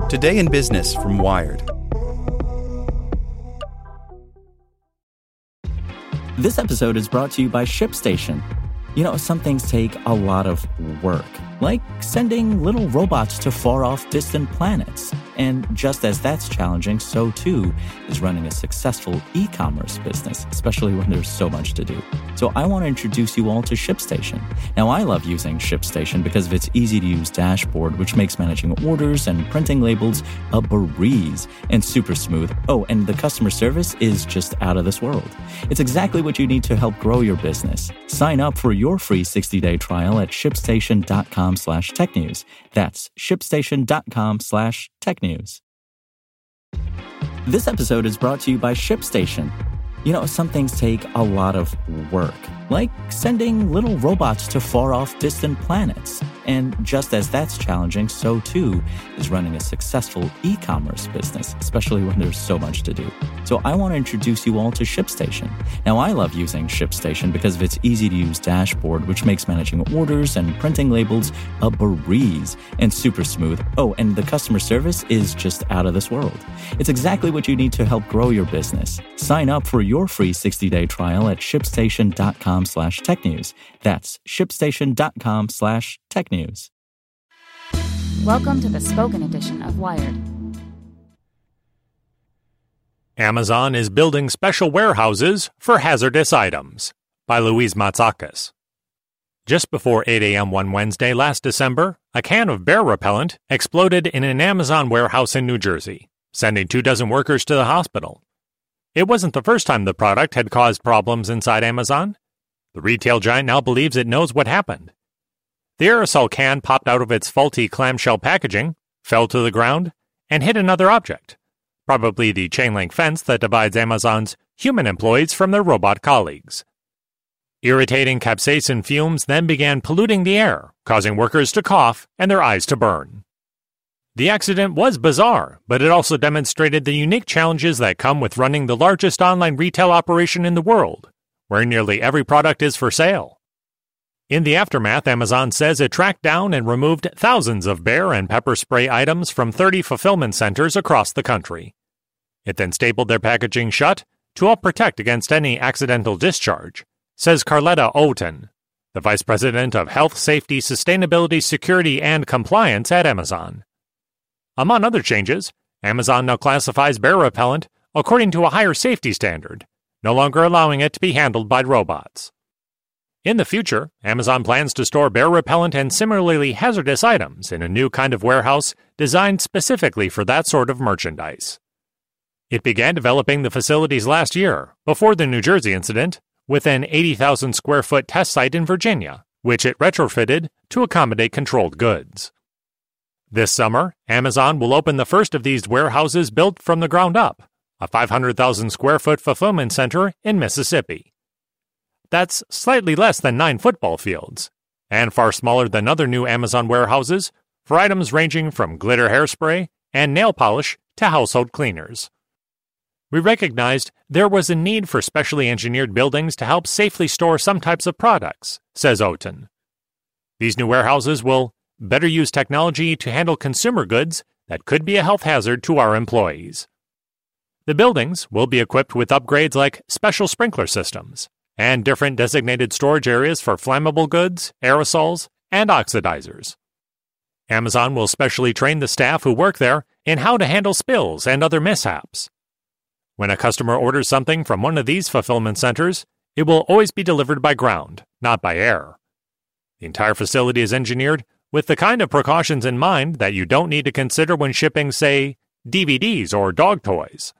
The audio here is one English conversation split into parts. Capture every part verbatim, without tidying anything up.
Today in Business from Wired. This episode is brought to you by ShipStation. You know, some things take a lot of work, like sending little robots to far-off distant planets. And just as that's challenging, so too is running a successful e-commerce business, especially when there's so much to do. So I want to introduce you all to ShipStation. Now, I love using ShipStation because of its easy-to-use dashboard, which makes managing orders and printing labels a breeze and super smooth. Oh, and the customer service is just out of this world. It's exactly what you need to help grow your business. Sign up for your free sixty-day trial at shipstation.com slash tech news. That's shipstation.com slash tech news. This episode is brought to you by ShipStation. You know, some things take a lot of work, like sending little robots to far-off distant planets. And just as that's challenging, so too is running a successful e-commerce business, especially when there's so much to do. So I want to introduce you all to ShipStation. Now, I love using ShipStation because of its easy-to-use dashboard, which makes managing orders and printing labels a breeze and super smooth. Oh, and the customer service is just out of this world. It's exactly what you need to help grow your business. Sign up for your free sixty-day trial at shipstation.com slash tech news. That's shipstation.com slash tech news. Welcome to the spoken edition of Wired. Amazon is building special warehouses for hazardous items, by Louise Matsakis. Just before eight a.m. one Wednesday last December, a can of bear repellent exploded in an Amazon warehouse in New Jersey, sending two dozen workers to the hospital. It wasn't the first time the product had caused problems inside Amazon. The retail giant now believes it knows what happened. The aerosol can popped out of its faulty clamshell packaging, fell to the ground, and hit another object, probably the chain-link fence that divides Amazon's human employees from their robot colleagues. Irritating capsaicin fumes then began polluting the air, causing workers to cough and their eyes to burn. The accident was bizarre, but it also demonstrated the unique challenges that come with running the largest online retail operation in the world, where nearly every product is for sale. In the aftermath, Amazon says it tracked down and removed thousands of bear and pepper spray items from thirty fulfillment centers across the country. It then stapled their packaging shut to help protect against any accidental discharge, says Carletta Oughton, the Vice President of Health, Safety, Sustainability, Security, and Compliance at Amazon. Among other changes, Amazon now classifies bear repellent according to a higher safety standard, no longer allowing it to be handled by robots. In the future, Amazon plans to store bear repellent and similarly hazardous items in a new kind of warehouse designed specifically for that sort of merchandise. It began developing the facilities last year, before the New Jersey incident, with an eighty thousand square foot test site in Virginia, which it retrofitted to accommodate controlled goods. This summer, Amazon will open the first of these warehouses built from the ground up, a five hundred thousand square foot fulfillment center in Mississippi. That's slightly less than nine football fields, and far smaller than other new Amazon warehouses for items ranging from glitter hairspray and nail polish to household cleaners. We recognized there was a need for specially engineered buildings to help safely store some types of products, says Oughton. These new warehouses will better use technology to handle consumer goods that could be a health hazard to our employees. The buildings will be equipped with upgrades like special sprinkler systems and different designated storage areas for flammable goods, aerosols, and oxidizers. Amazon will specially train the staff who work there in how to handle spills and other mishaps. When a customer orders something from one of these fulfillment centers, it will always be delivered by ground, not by air. The entire facility is engineered with the kind of precautions in mind that you don't need to consider when shipping, say, D V Ds or dog toys.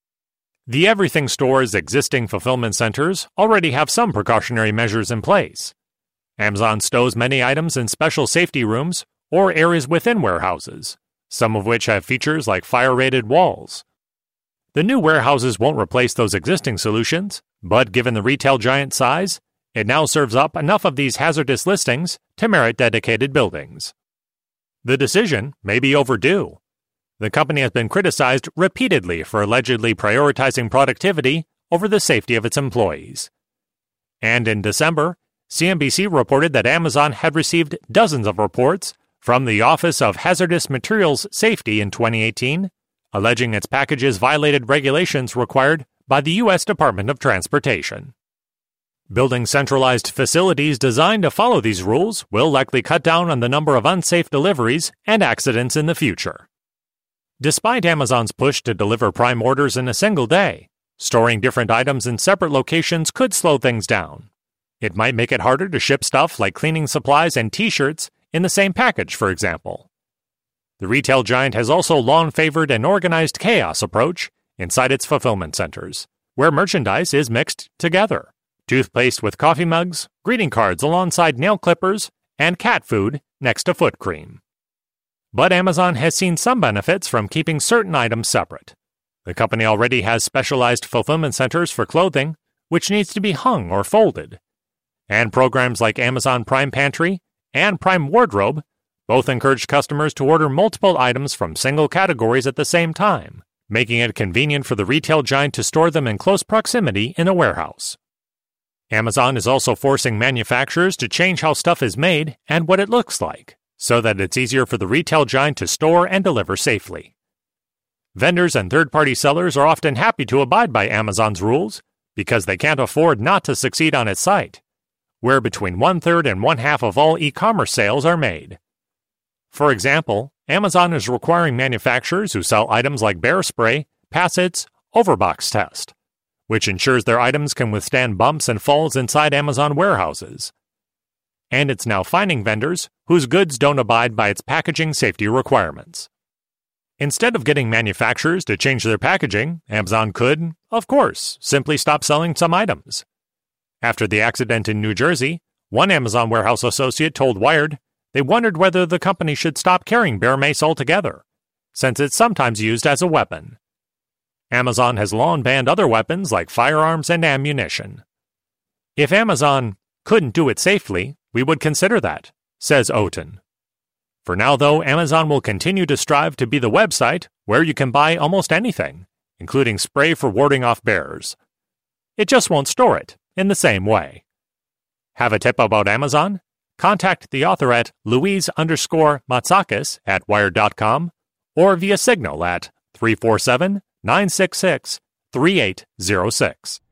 The Everything Store's existing fulfillment centers already have some precautionary measures in place. Amazon stows many items in special safety rooms or areas within warehouses, some of which have features like fire-rated walls. The new warehouses won't replace those existing solutions, but given the retail giant size, it now serves up enough of these hazardous listings to merit dedicated buildings. The decision may be overdue. The company has been criticized repeatedly for allegedly prioritizing productivity over the safety of its employees. And in December, C N B C reported that Amazon had received dozens of reports from the Office of Hazardous Materials Safety in twenty eighteen, alleging its packages violated regulations required by the U S Department of Transportation. Building centralized facilities designed to follow these rules will likely cut down on the number of unsafe deliveries and accidents in the future. Despite Amazon's push to deliver Prime orders in a single day, storing different items in separate locations could slow things down. It might make it harder to ship stuff like cleaning supplies and t-shirts in the same package, for example. The retail giant has also long favored an organized chaos approach inside its fulfillment centers, where merchandise is mixed together. Toothpaste with coffee mugs, greeting cards alongside nail clippers, and cat food next to foot cream. But Amazon has seen some benefits from keeping certain items separate. The company already has specialized fulfillment centers for clothing, which needs to be hung or folded. And programs like Amazon Prime Pantry and Prime Wardrobe both encourage customers to order multiple items from single categories at the same time, making it convenient for the retail giant to store them in close proximity in a warehouse. Amazon is also forcing manufacturers to change how stuff is made and what it looks like, so that it's easier for the retail giant to store and deliver safely. Vendors and third-party sellers are often happy to abide by Amazon's rules because they can't afford not to succeed on its site, where between one-third and one-half of all e-commerce sales are made. For example, Amazon is requiring manufacturers who sell items like bear spray pass its Overbox test, which ensures their items can withstand bumps and falls inside Amazon warehouses. And it's now fining vendors whose goods don't abide by its packaging safety requirements. Instead of getting manufacturers to change their packaging, Amazon could, of course, simply stop selling some items. After the accident in New Jersey, one Amazon warehouse associate told Wired they wondered whether the company should stop carrying bear mace altogether, since it's sometimes used as a weapon. Amazon has long banned other weapons like firearms and ammunition. If Amazon couldn't do it safely, we would consider that, says Oten. For now, though, Amazon will continue to strive to be the website where you can buy almost anything, including spray for warding off bears. It just won't store it in the same way. Have a tip about Amazon? Contact the author at Louise underscore Matsakis at wired dot com or via Signal at three four seven, nine six six, three eight zero six.